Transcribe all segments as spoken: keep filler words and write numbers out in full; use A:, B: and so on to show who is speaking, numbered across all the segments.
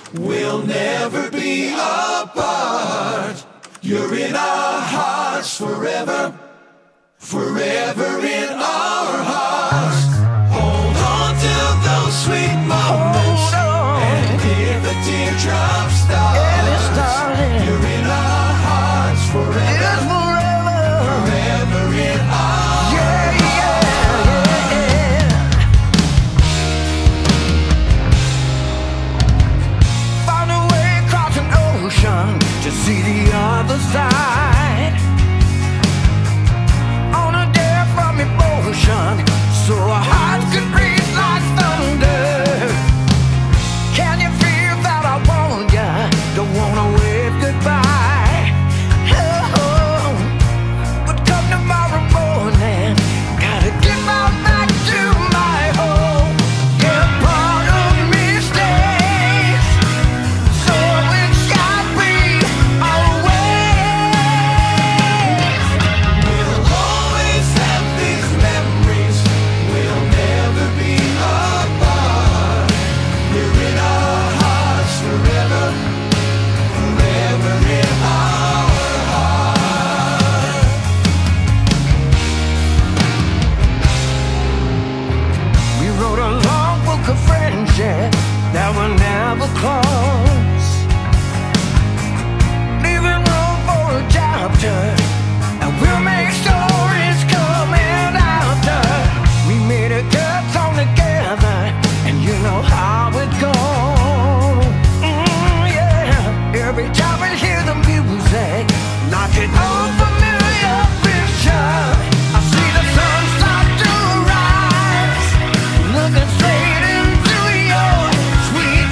A: we'll never be apart. You're in our hearts forever, forever in our hearts. Hold on to those sweet moments, and if a teardrop starts, you're in our hearts forever, forever in our
B: Yeah, yeah, yeah. Found a way across an ocean to see the other side. On a dare from emotion, so our hearts could breathe like thunder. Can you feel that I want ya? Don't wanna wave goodbye. Oh, but come tomorrow morning, gotta get right back to my home. Yeah, part of me stays, so it shall be always.
A: We'll always have these memories, we'll never be apart. You're in our hearts forever, forever in our hearts.
B: We wrote a long book of friendship that will never close, leaving room for a chapter, and we'll make stories coming after. We made a good song together, and you know how it goes. Mm, yeah. Every time we hear the music, like an old familiar picture, I see the sun start to rise, looking straight into your sweet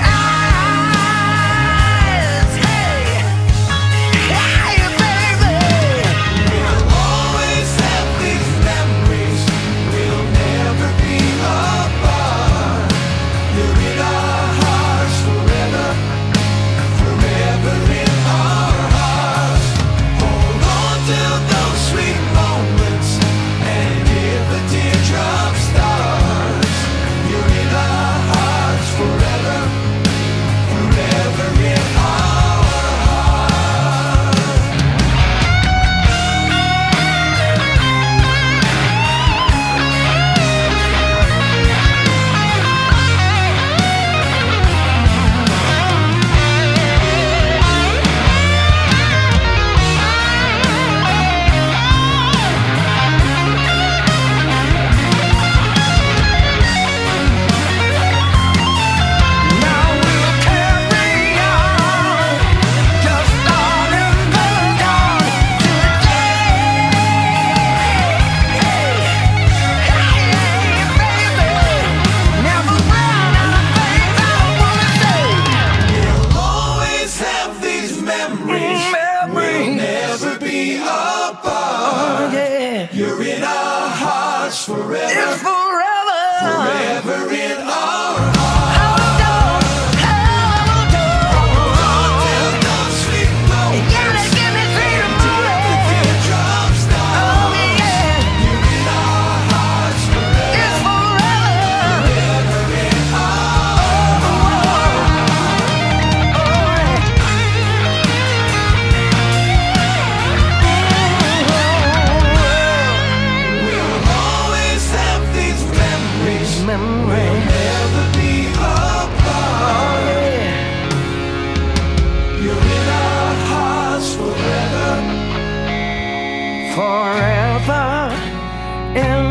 B: eyes. Hey, hey, baby.
A: We'll always have these memories, we'll never be apart. You're in our hearts forever, forever in our hearts. Hold on to those sweet moments, and if a teardrop starts, you're in our hearts forever, forever in our hearts.
B: Now we'll carry on, just on in the dawn today. Hey, hey, baby, never run out of things I wanna say.
A: We'll always have these memories, we'll
B: Memories.
A: never be apart.
B: Yeah,
A: You're in our hearts forever,
B: it's forever.
A: forever in our hearts.
B: Hold on, hold on.
A: Till those sweet moments,
B: Gotta give me three
A: and if the
B: more.
A: teardrop
B: Oh
A: starts,
B: yeah,
A: you're in our hearts forever,
B: it's forever.
A: forever in our We'll always have these memories,
B: Memory.
A: never be apart. You're in our hearts forever.
B: Forever in